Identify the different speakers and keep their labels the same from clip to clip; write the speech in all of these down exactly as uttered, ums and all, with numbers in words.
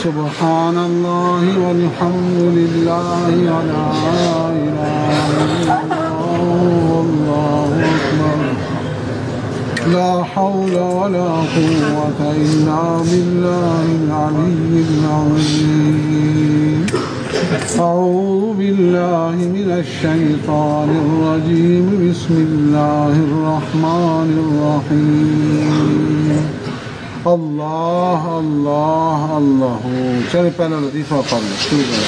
Speaker 1: سبحان الله والحمد لله ولا إله إلا الله والله أكبر لا حول ولا قوة إلا بالله العلي العظيم أعوذ بالله من الشيطان الرجيم بسم الله الرحمن الرحيم اللہ اللہ اللہ چلے پہلا لطیفہ پڑھ لیں شروع کریں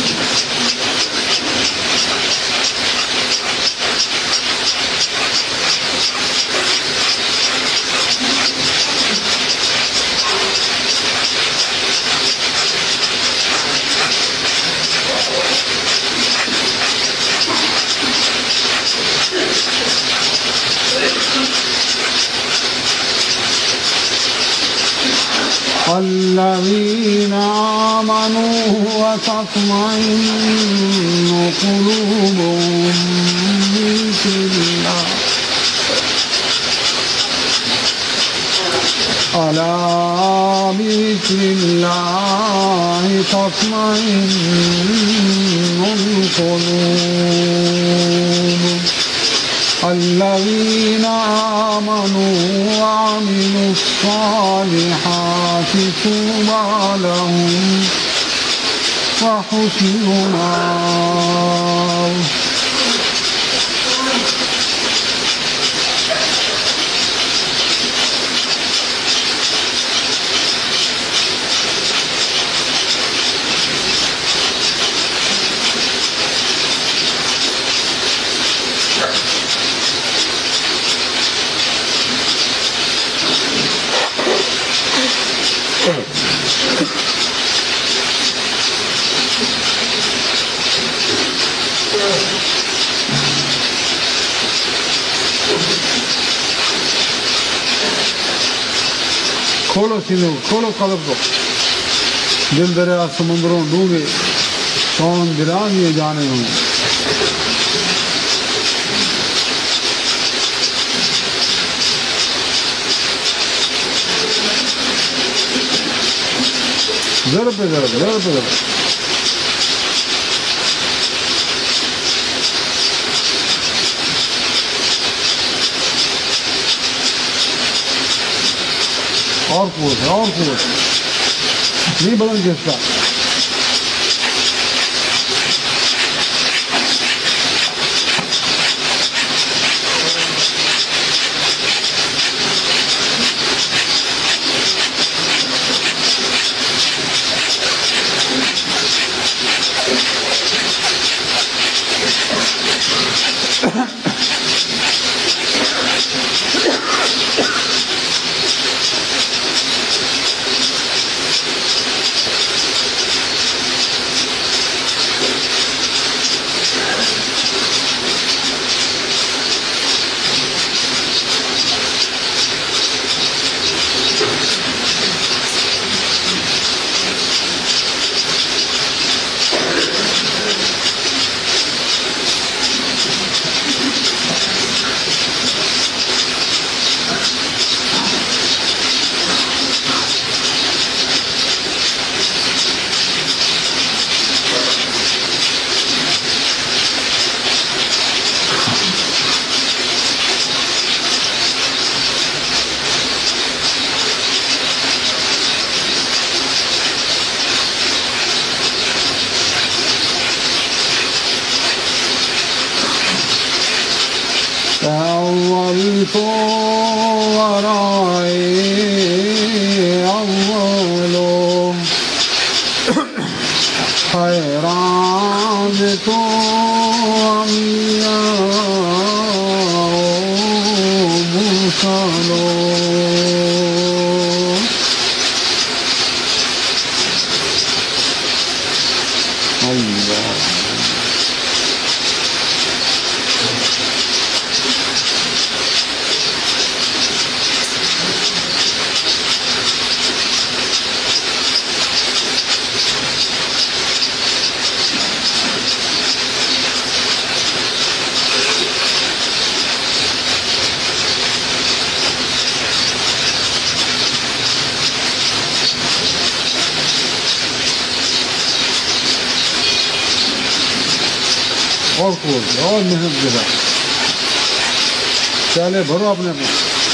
Speaker 1: الذين آمنوا وتطمئن قلوبهم بذكر الله ألا بذكر الله تطمئن القلوب الذين آمنوا وعملوا الصالحات طوبى لهم وحسن مآب کھولو سینوں کھولو قلب کو دل دریا سمندروں ڈوبے کون گرا دیے جانے ہوں ضرب پہ ضرب ضرب پہ ضرب اور قوت ہے اور قوت نہیں بدل جیسا تأولت ورائي أول حيرانة عمياء مرسل الله और खोल के और मेहनत के साथ पहले भरो अपने अपने।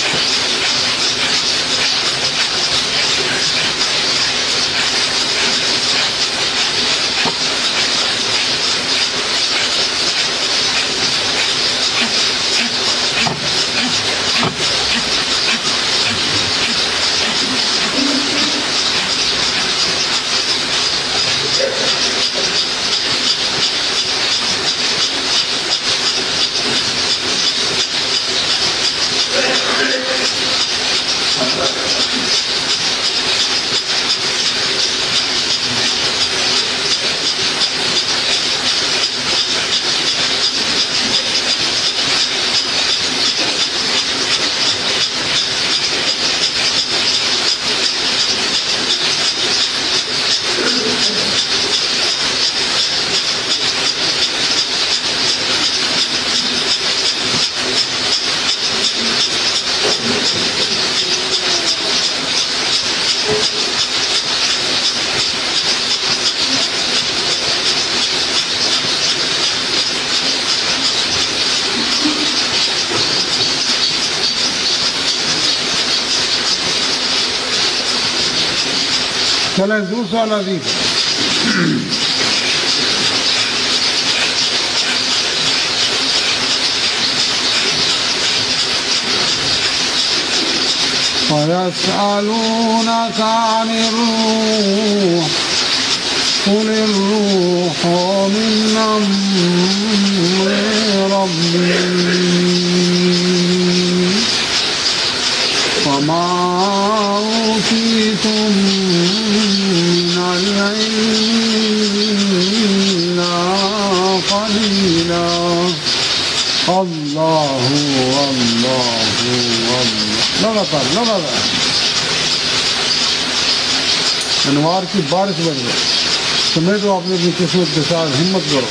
Speaker 1: चले दूसरा लजीफ ويسألونك عن الروح قل الروح من أمر ربي وما أوتيتم من العلم إلا قليلا الله الله الله लगातार लगातार अनवार की बारिश बन गई। समेटो अपनी अपनी किस्मत के साथ, हिम्मत करो।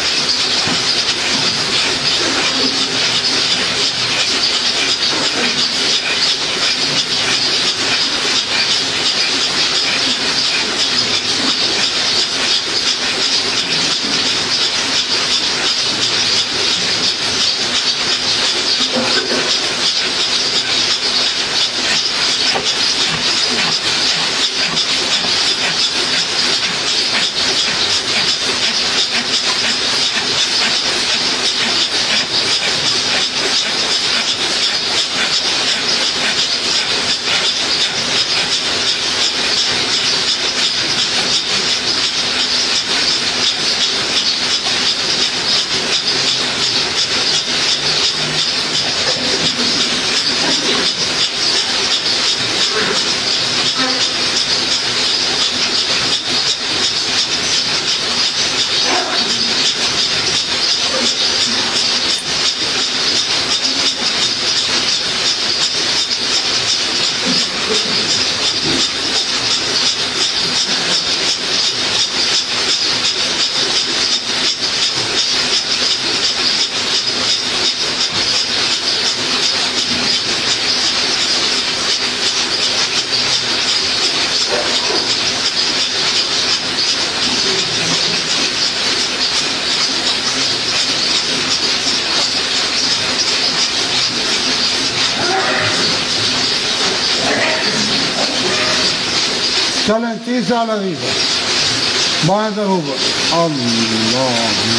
Speaker 1: चलें तीसरा लजीफा बाएं तरफ ऊपर अल्लाह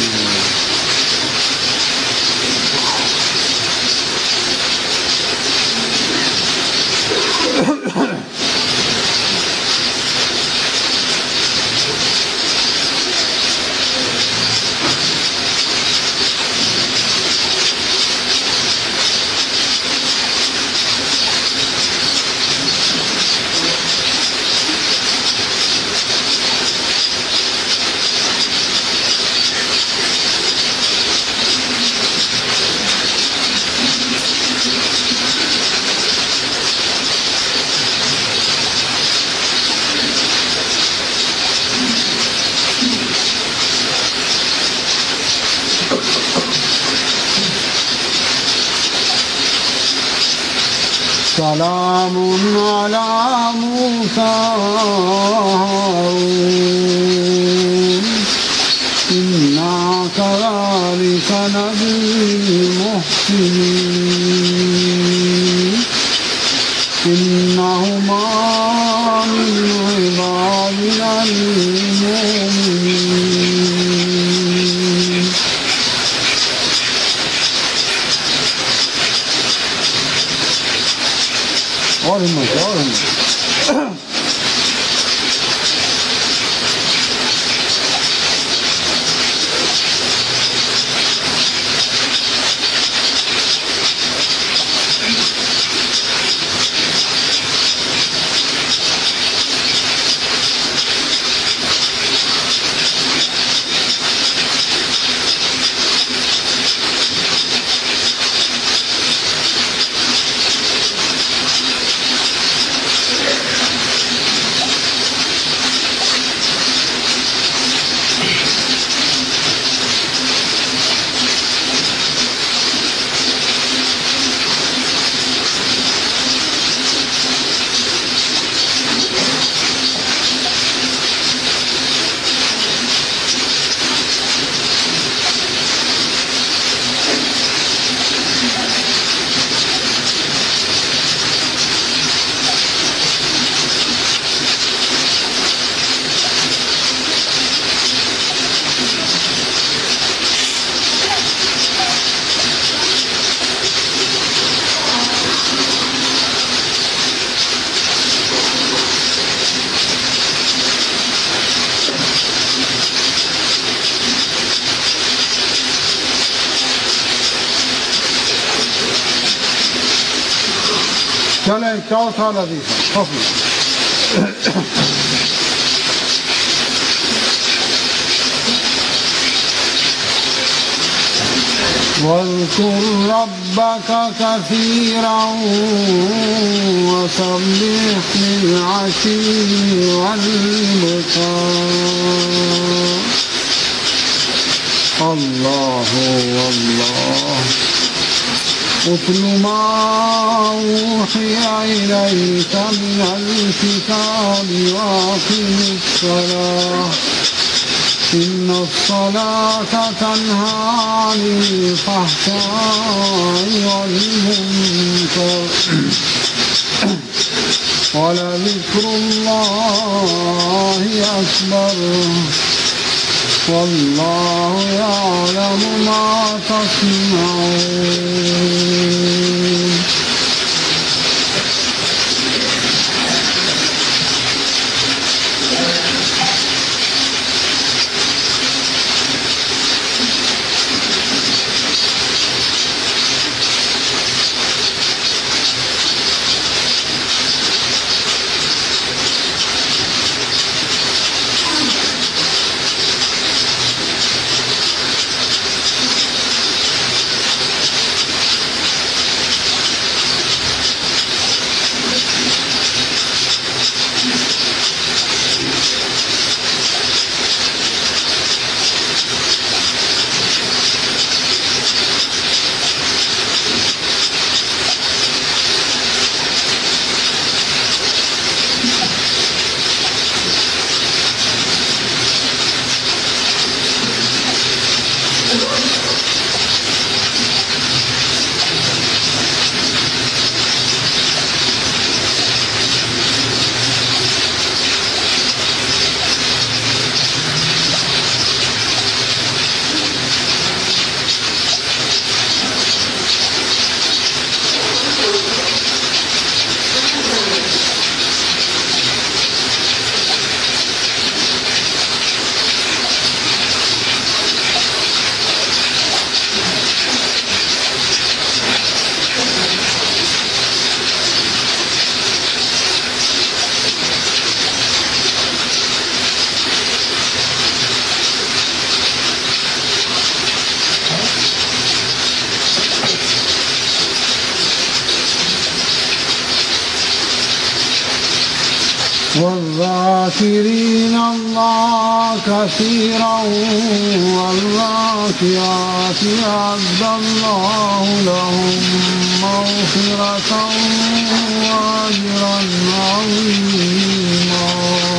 Speaker 1: सलाम अला मूसा इन्ना कज़ालिक चले चौथा लतीफ़ा खफ़ी واذكر ربك كثيرا وسبح بالعشي والإبكار الله والله اتل ما أوحي إليك من الكتاب وأقم الصلاة إن الصلاة تنهى عن الفحشاء والمنكر ولذكر الله أكبر والله يعلم ما تصنعون والذاكرين الله كثيرا والذاكرات أعد الله لهم مغفرة وأجرا عظيما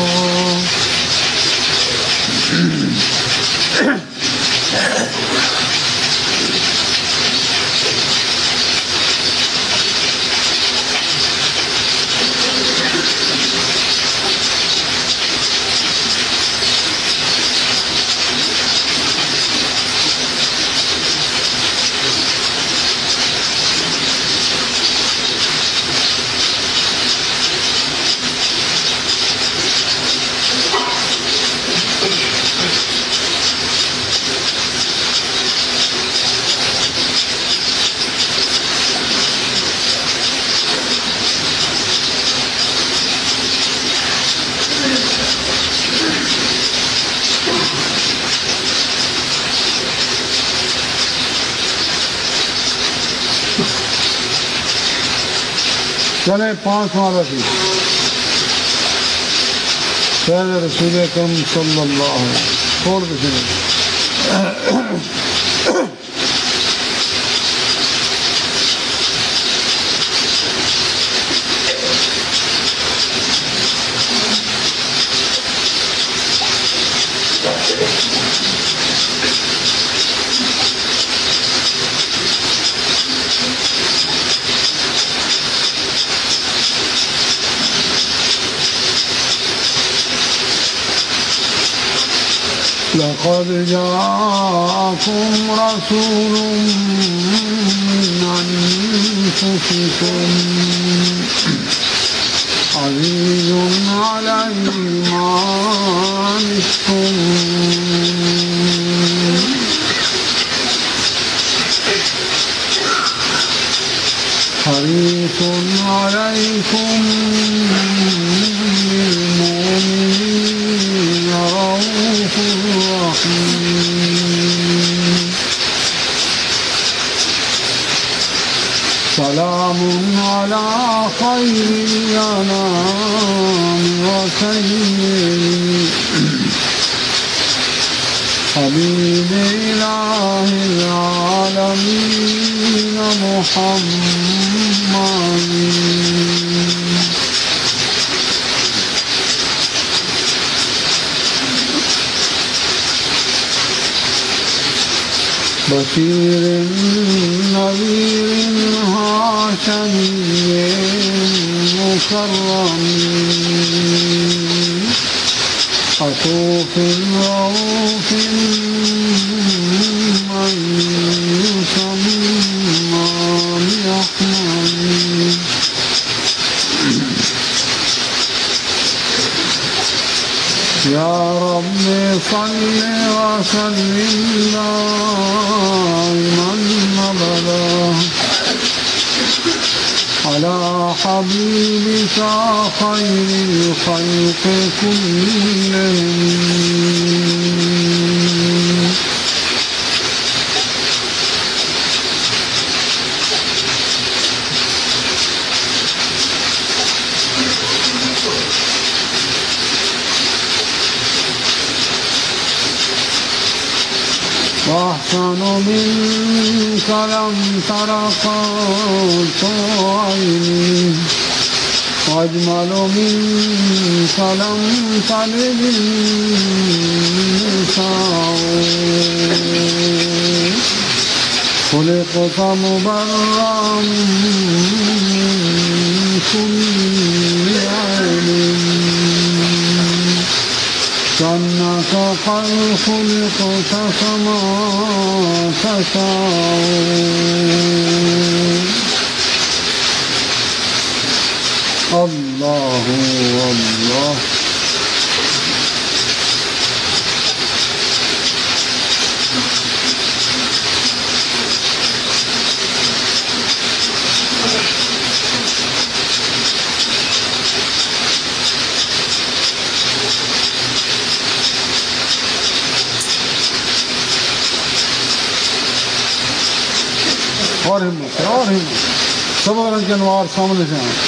Speaker 1: चले पांचवा लतीफ़ा सैयद रसूल अकरम सल्लल्लाहु अलैहि वसल्लम खोल के सुनो لقد جاءكم رسول من أنفسكم عزيز عليه ما عنتم حريص عليكم حبيب إله العالمين محمد بشير نذير هاشمي مكرم عطوف رؤوف من يسمى برحمن يا رب صل وسلم دائما أبدا على حبيبك خير الخلق كلهم وأحسن منك لم تر قط عيني وأجمل منك لم تلد النساء خلقت مبرأ من كل عيب كأنك قد خلقت كما تشاء الله الله और हिम्मत और हिम्मत सब रंग के अनवार सामने से आए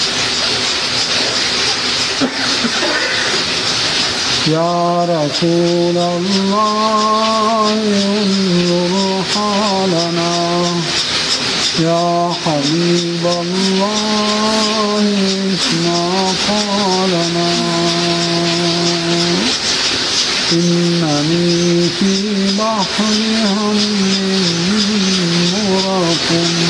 Speaker 1: या रसूल अल्लाह انظर हालना या हबीब अल्लाह इस्मा قالنا إنني في بحر هم مغرق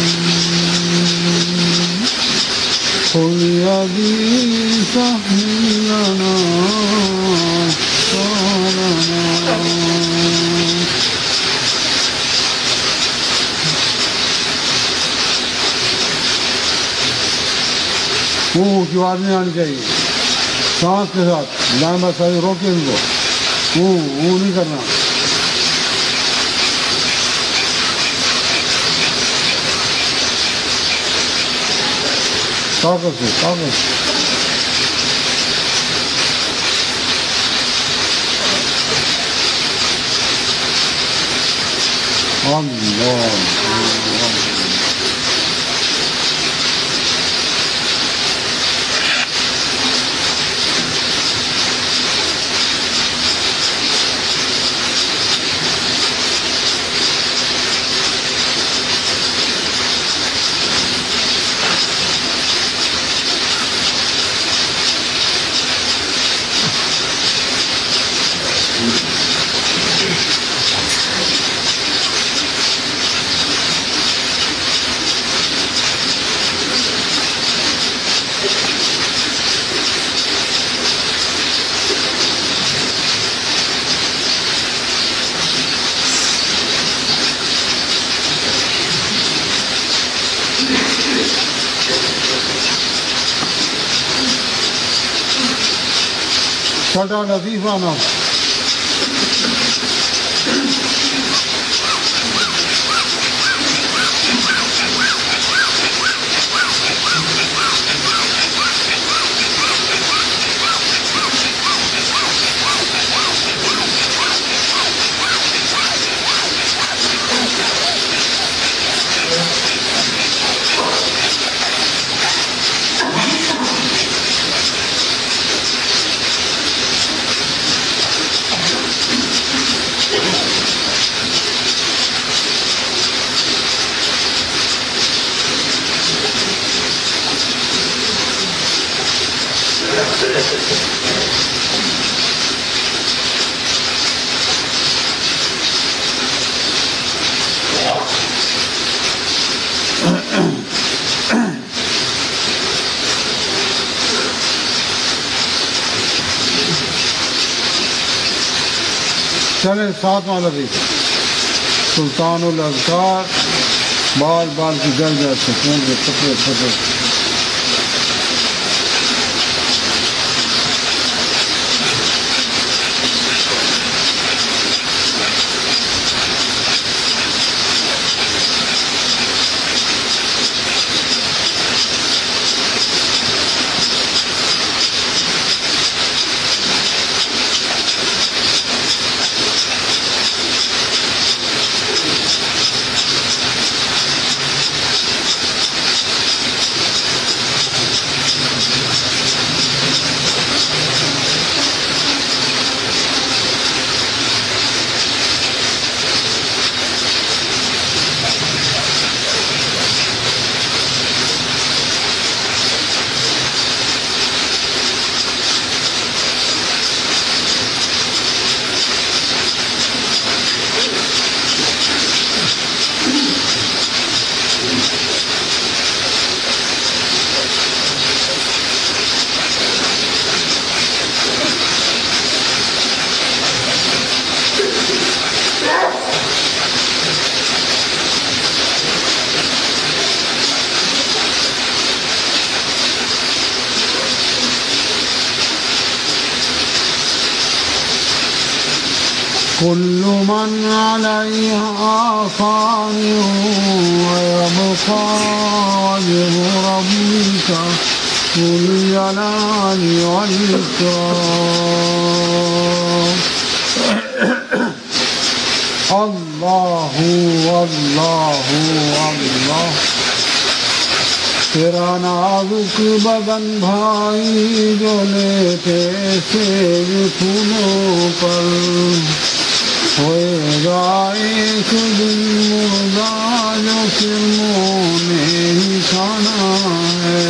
Speaker 1: قل يدي سهل لنا شرنا मुंह की आवाज नहीं आनी चाहिए सांस के साथ लाइन सही रोके इनको मुंह मुंह नहीं करना ताकत से ताकत अल्लाह छोटा लतीफ़ा नाम चले सातवां लफीज सुल्तानुल अज़कार बाल बाल की जल जाए सुकून के फटे फटे। कुल्लु मन अलैहा फ़ान वयबक़ा वज्हु रब्बिका ज़ुल जलाली वल इकराम। अल्लाहु अल्लाहु अल्लाह। तेरा नाजुक बदन भाई जो लेते से फूलों पर होएगा एक दिन मुर्दा जो फिल्मों ने ही खाना है।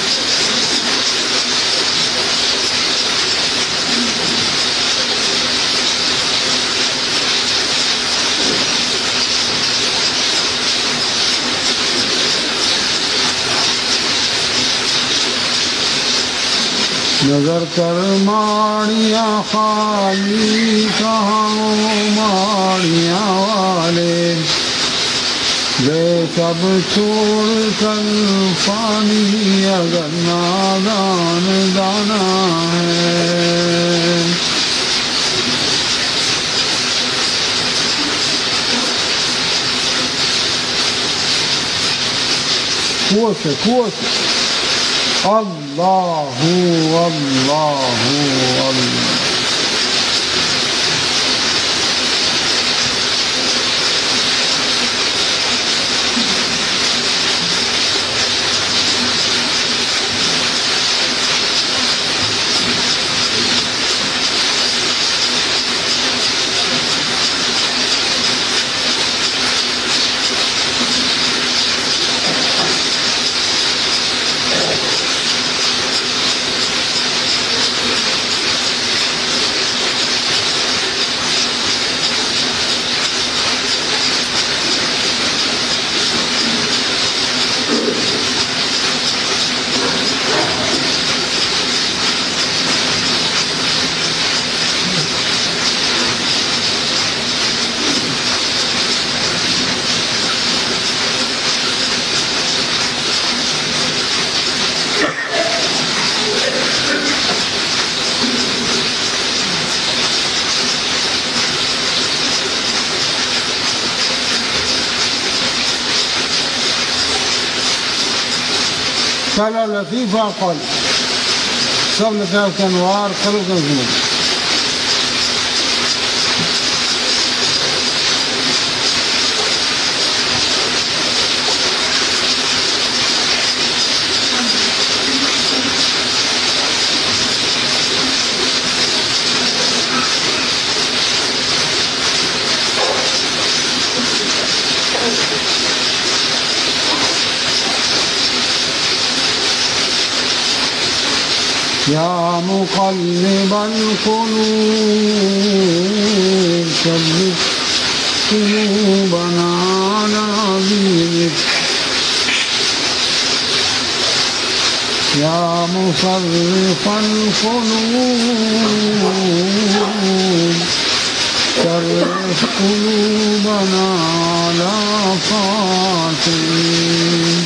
Speaker 1: नजर कर माड़िया खाली कहाँ माड़िया वाले वे सब छोड़ कर पानी अगर नादान दाना है। कुआं से कुआं से अल्लाहु अल्लाहु अल्लाह। कला लतीफ़ा कल सब लताफ़ के अनवार कल कर दिए। या मुक़ल्लिबल क़ुलूब सब्बित क़ुलूबना अला दीनिक। या मुसर्रिफ़ल क़ुलूब सर्रिफ़ قلوبنا على خاطئين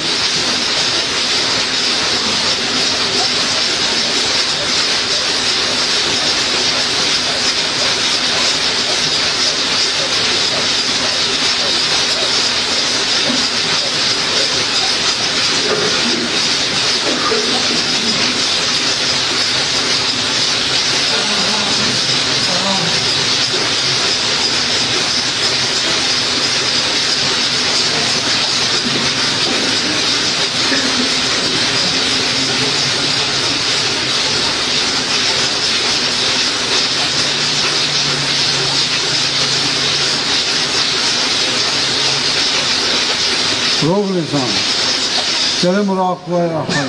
Speaker 1: روغ لسان چلے مراقبہ احد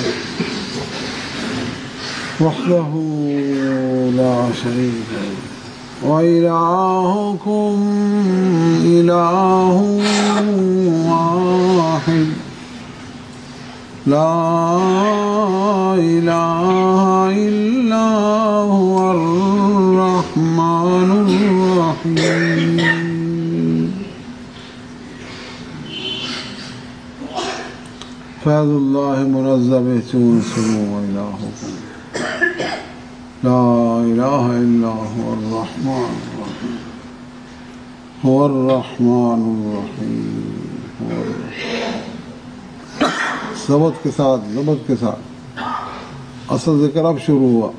Speaker 1: وحده لا شريك له وإلهكم إله واحد لا إله إلا هو الرحمن الرحيم فیض اللہ منزہ بہتون سمو وإلہکم لا الہ الا هو الرحمن الرحیم هو الرحمن الرحیم هو الرحمن ضبط کے ساتھ ضبط کے ساتھ اصل ذکر اب شروع ہوا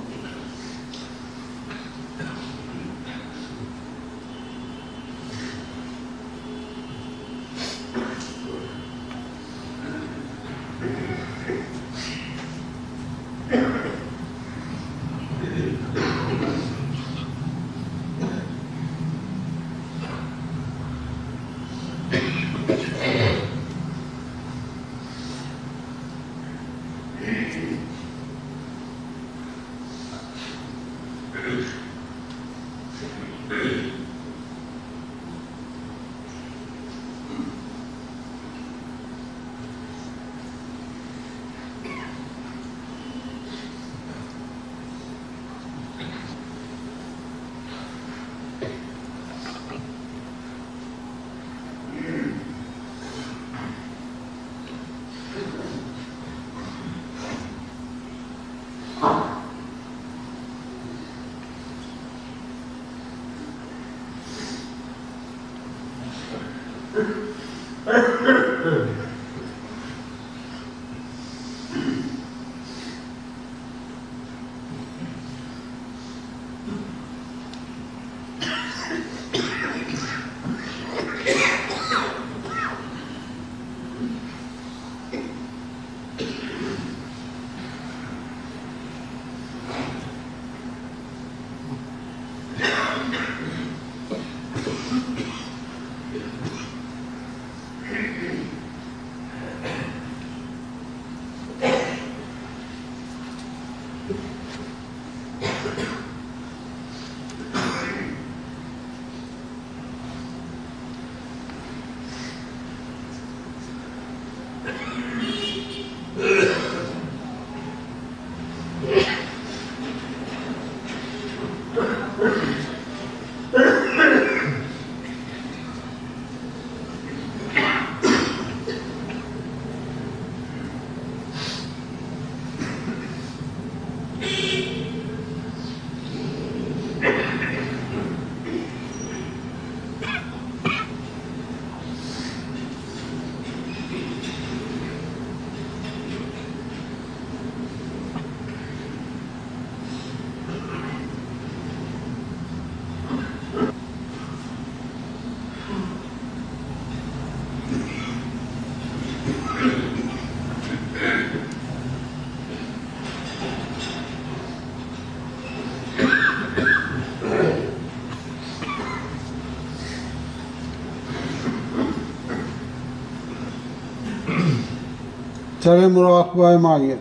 Speaker 1: چلے مراقبہ ماغیہ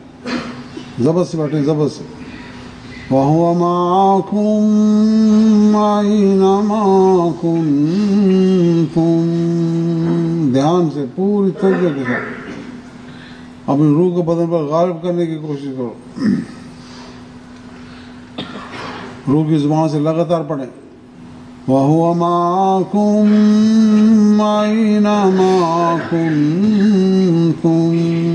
Speaker 1: ضبط سے بیٹھیں ضبط سے وَهُوَ مَعَكُمْ أَيْنَمَا كُنْتُمْ دھیان سے پوری توجہ کے ساتھ اپنی روح کو بدن پر غالب کرنے کی کوشش کرو روح کی زبان سے لگاتار پڑھیں वहुव माकुम ऐनमा कुन्तुम।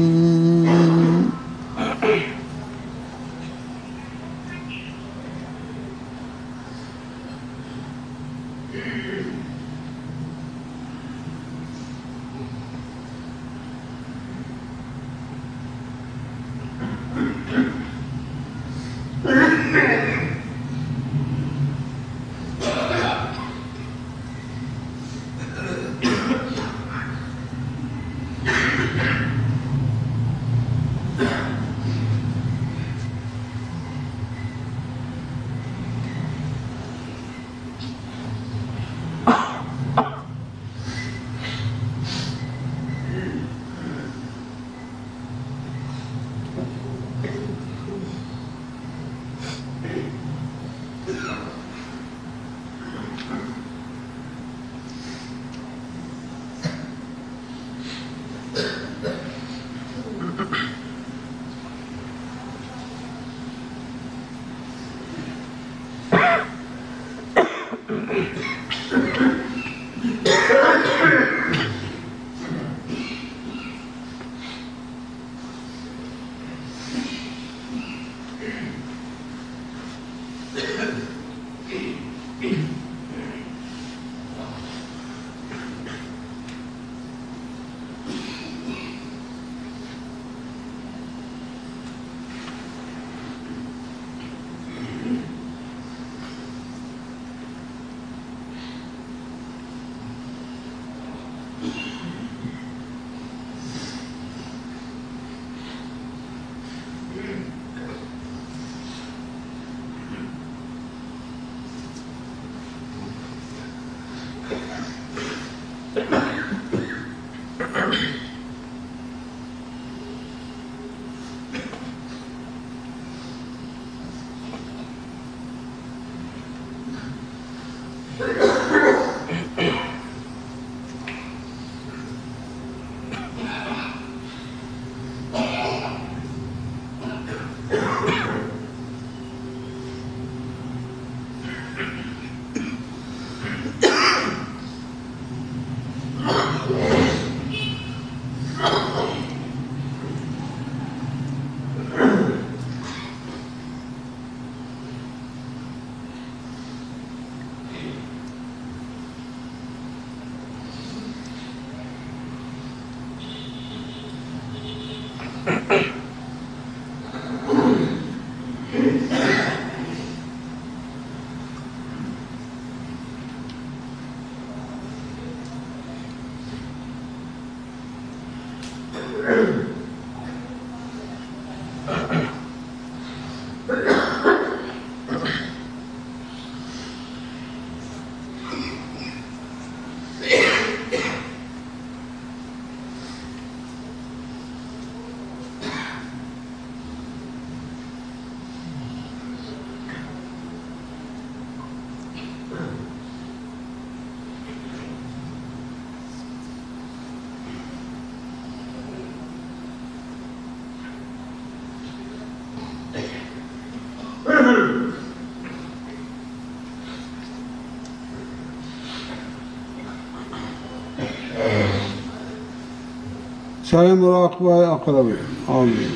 Speaker 1: चाहे मुराक़बा अक़रब। आमीन।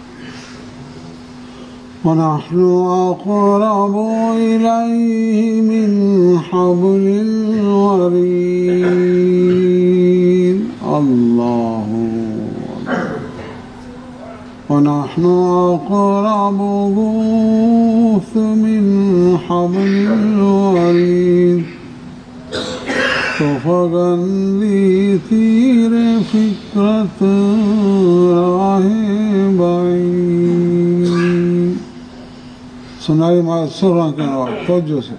Speaker 1: वनहनु अक़रबु इलैहि मिन हब्लिल वरीद। अल्लाहु वनहनु अक़रबु मिन हब्लिल वरीद। तो फगंदी तीर फिक्रत राहे बाई। सुनाई माँ सुरा के नवाब तवज्जो से।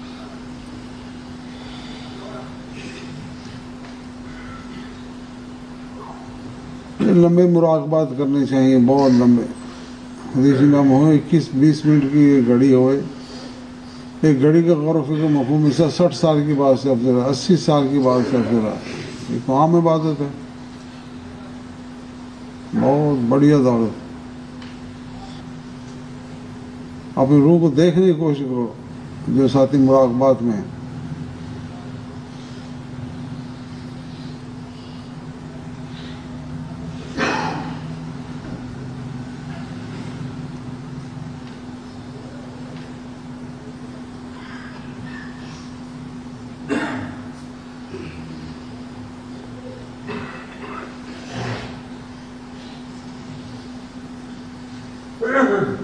Speaker 1: लंबे मुराकबात करने चाहिए, बहुत लंबे। हदीस में हो इक्कीस बीस मिनट की घड़ी होए, एक घड़ी का गौर फिक्र मफहूम इसका साठ साल की बात से अफजल है, अस्सी साल की बात से अफजल है। ये तो आम इबादत है, बहुत बढ़िया दौलत। अपनी रूह को देखने की कोशिश करो जो साथी मुराकबात में है।